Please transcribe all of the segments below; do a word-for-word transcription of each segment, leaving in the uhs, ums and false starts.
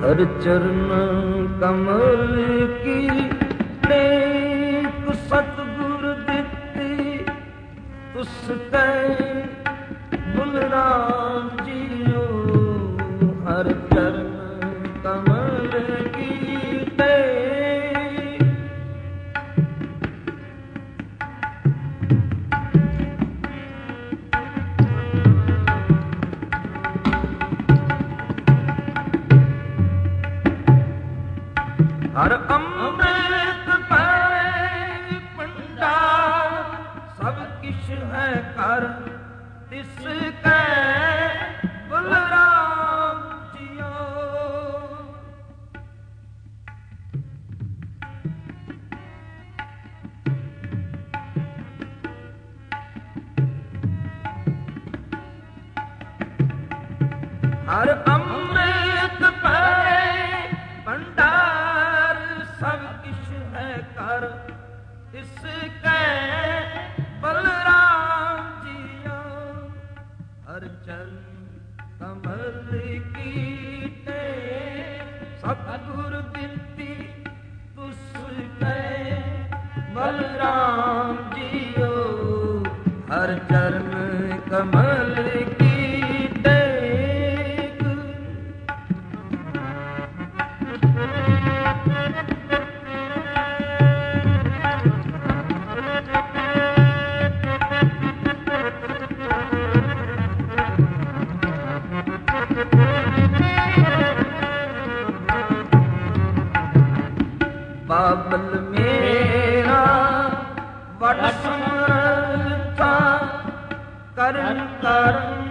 हर चरण कमल की टेक सतगुर दित्ती तुसकै बलराम जियो। हर चरण कमल की टेक हर अमृत पाए भंडार सब किश है कर तिसकै बलराम जियो। हर अमृत पाए भंडार सब किश है कर तिसकै बलराम जियो। हर चरण कमल की टेक सतगुर दित्ती तुसकै बलराम जियो। हर चरण कमल की बाबल मेरा वट समर्था करन करन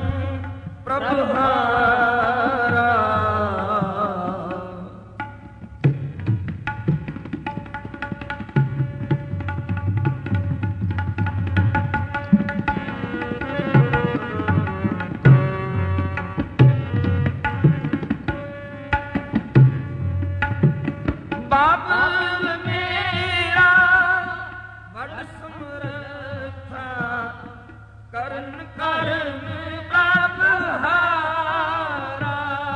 प्रभुहारा। बाबल मेरा वट समर्था करन करन प्रभुहारा।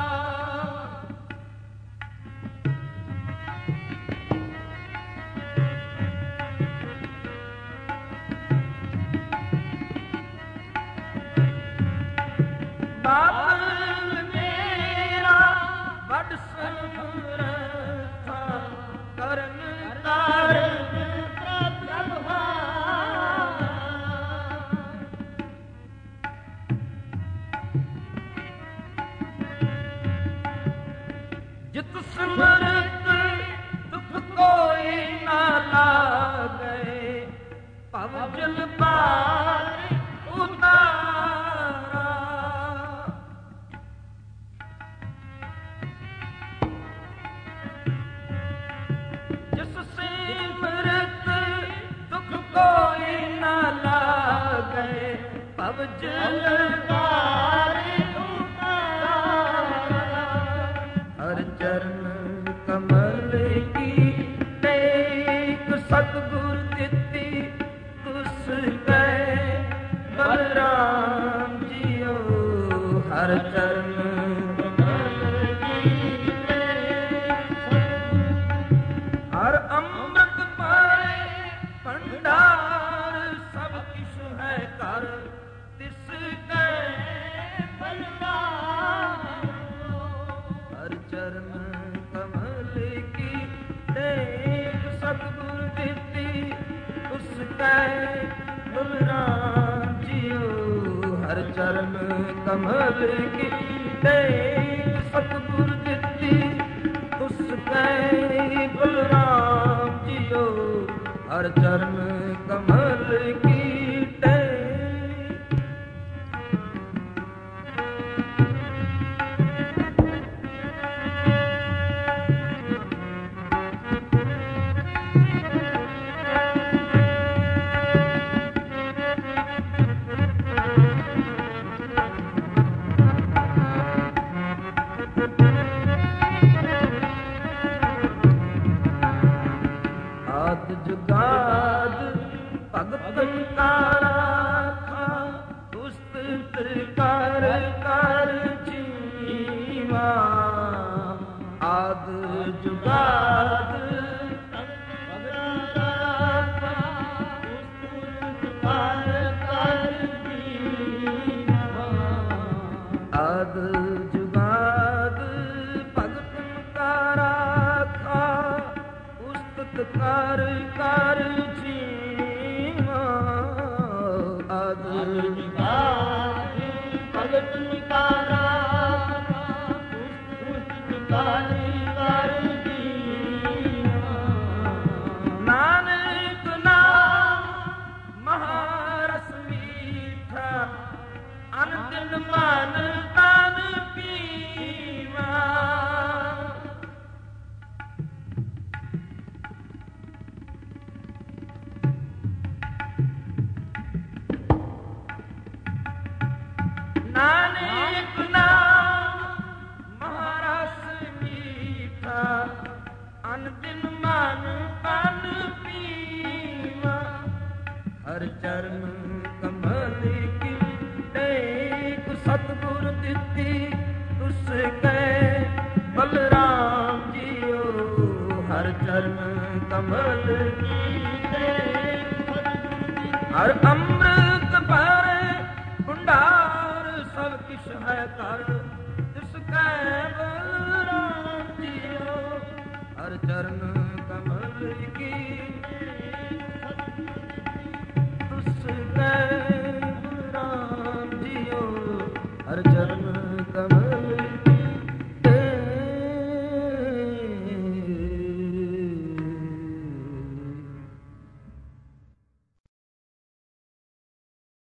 बाबल मेरा वट समर्था करन करन प्रभुहारा। जित समरत दुख कोई ना लागे भव जल पार उतारा। जिस सिमरत दुख कोई ना लागे भव जल पार उतारा। हर चरण कमल की टेक सतगुर दित्ती तुसकै बलराम जियो। हर चरण कमल की टेक हर अमृत पाए भंडार सब किश है कर तिसकै बलराम। हर चरण कमल की टेक सतगुर दित्ती तुसकै बलराम जियो। हर चरण कमल की टेक सतगुर दित्ती तुसकै बलराम जियो। हर चरण कमल की टेक आद जुगाद भगतन का राखा तुस्त कर कर जीवा। ਜੁਗਾਦ ਆਦ ਜੁਗਾਦ ਭਗਤ ਕਾ ਰਾਖਾ ਉਸਤਤ ਕਰ ਕਰ ਜੀਵਾ ਆਦ ਜੁਗਾਦ ਭਗਤ ਕਾ ਰਾਖਾ ਉਸਤਤ ਕਰ ਕਰ ਜੀਵਾ ਨਾਨਕ ਨਾਮ ਮਹਾਰਸ ਮੀਠਾ ਅਨ ਦਿਨ ਮਨ ਤਨ ਪੀਵਾ ਨਾਨਕ ਨਾਮ ਮਹਾਰਸ ਮੀਠਾ ਅਨ ਦਿਨ ਮਨ ਤਨ ਪੀਵਾ ਹਰ ਚਰਨ ਕਮਲ ਕੀ ਸਤਿਗੁਰ ਦਿੱਤੀ ਤੁਸ ਕੈ ਬਲਰਾਮ ਜੀਓ ਹਰ ਚਰਨ ਕਮਲ ਕੀਤੇ ਹਰ ਅੰਮ੍ਰਿਤ ਭਰੇ ਭੰਡਾਰ ਸਭ ਕਿਛ ਹੈ ਕਰ ਤਿਸ ਕੈ ਬਲਰਾਮ ਜੀਓ ਹਰ ਚਰਨ ਕਮਲ ਕੀ